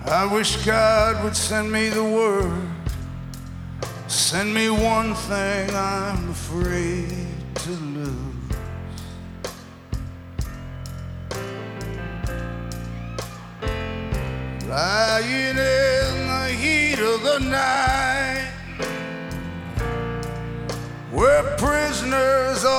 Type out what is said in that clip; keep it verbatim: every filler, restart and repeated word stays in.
I wish God would send me the word, send me one thing I'm afraid to lose. Lying in the heat of the night, we're prisoners